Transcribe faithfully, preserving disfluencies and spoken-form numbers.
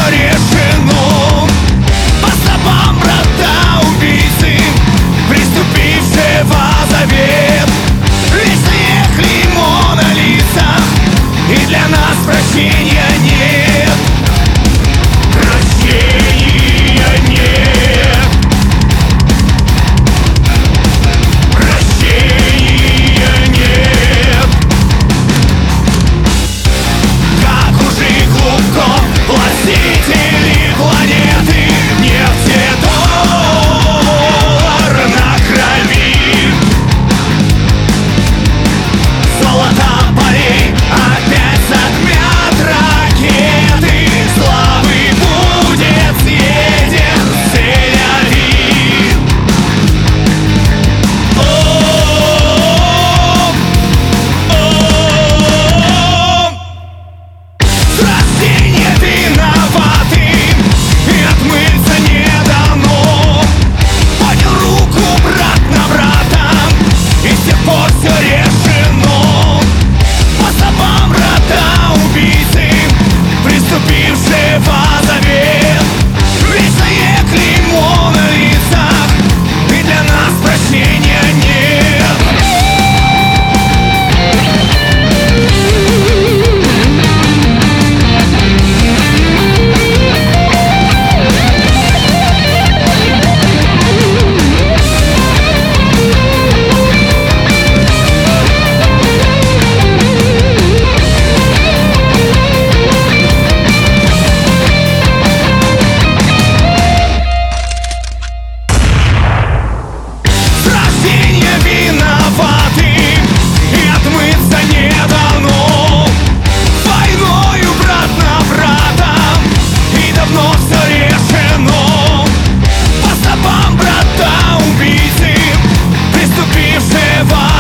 все решено. По стопам брата-убийцы, приступившего завет. Вечное клеймо на лицах, и для нас прощения нет. Прощения нет. Прощения нет. Как у Жигульков, властители планеты, нефть и доллар на крови. Золото полей опять затмят ракеты. Славы будет съеден Тель-Авив. О, о, с рождения виноваты, и отмыться не дано. Поднял руку брат на брата, и с тех пор все решено. По стопам брата-убийцы, приступившего завет. Вечное клеймо на лицах, и для нас прощения нет. С рождения виноваты, и отмыться не дано. Войною брат на брата, и давно все решено. По стопам брата-убийцы, приступившего